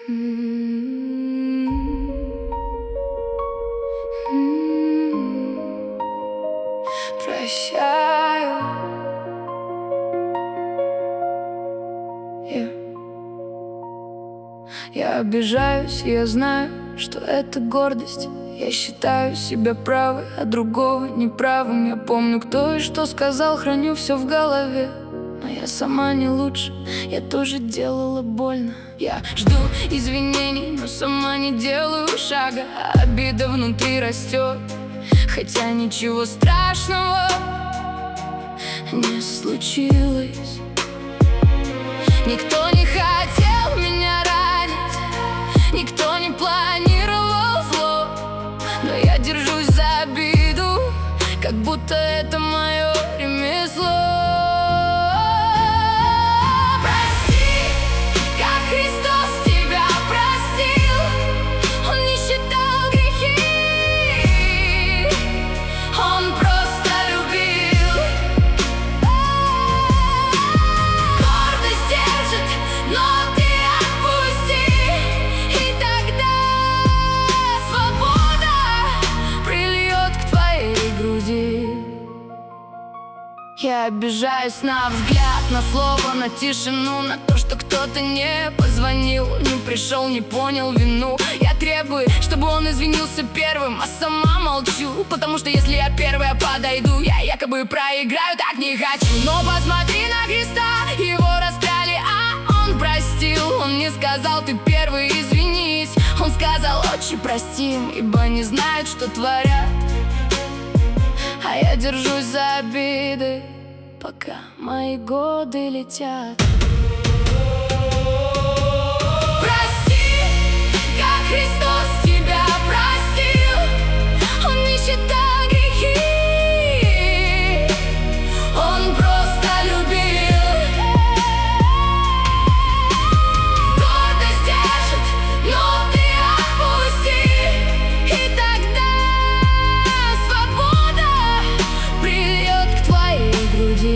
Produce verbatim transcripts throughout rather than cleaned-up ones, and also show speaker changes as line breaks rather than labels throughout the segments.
М-м-м. М-м-м. Прощаю. Я, я обижаюсь, я знаю, что это гордость. Я считаю себя правой, а другого неправым. Я помню, кто и что сказал, храню все в голове. Но я сама не лучше, я тоже делала больно. Я жду извинений, но сама не делаю шага. А обида внутри растет, хотя ничего страшного не случилось. Никто не хотел меня ранить, никто не планировал зло. Но я держусь за обиду, как будто это мое ремесло. Прости, как Христос тебя простил. Он не считал грехи, Он просто любил. Гордость держит, но ты отпусти, и тогда свобода прильет к твоей груди. Я обижаюсь на взгляд, на слово, на тишину, на то, что кто-то не позвонил, не пришел, не понял вину. Я требую, чтобы он извинился первым, а сама молчу, потому что если я первая подойду, я якобы проиграю, так не хочу. Но посмотри на Христа, его распяли, а он простил. Он не сказал: ты первый, извинись. Он сказал: отче, прости им, ибо не знают, что творят. А я держусь за обиды, пока мои годы летят. Прости, как Христос тебя простил. Он не считал грехи, Он просто любил. Гордость держит, но ты отпусти, и тогда свобода прильет к твоей груди.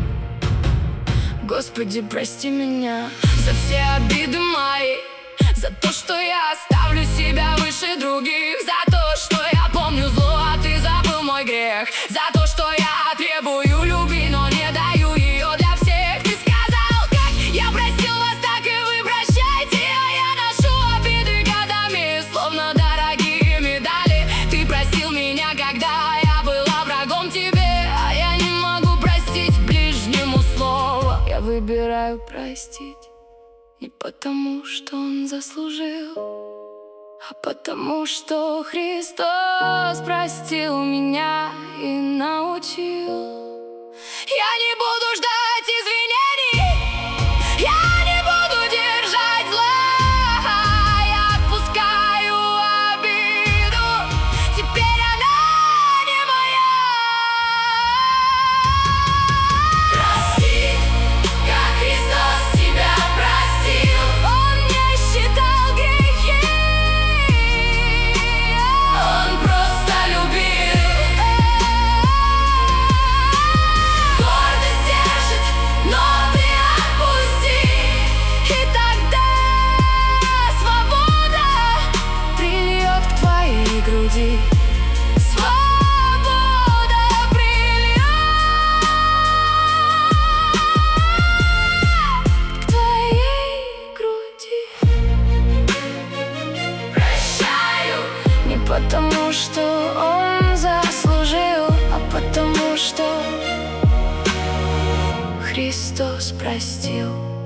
Господи, прости меня за все обиды мои, за то, что я ставлю себя выше других, за то, что я помню зло, а ты забыл мой грех, за то, что я требую любви, но не даю ее для всех. Ты сказал: как я простил вас, так и вы прощайте. А я ношу обиды годами, словно дорогие медали. Ты простил меня, когда я была врагом тебе, а я не могу простить ближнему слова. Я выбираю простить не потому, что он заслужил, а потому, что Христос простил меня и научил. Я не буду ждать извинений, я не буду держать зла. Я отпускаю обиду, теперь она не моя. Прости, как Христос тебя простил. Он не считал грехи, Он просто любил. Гордость держит, но ты отпусти, и тогда свобода прильет к твоей груди. Свобода прильет к твоей груди. Прощаю не потому, что он заслужил, а потому, что Христос простил.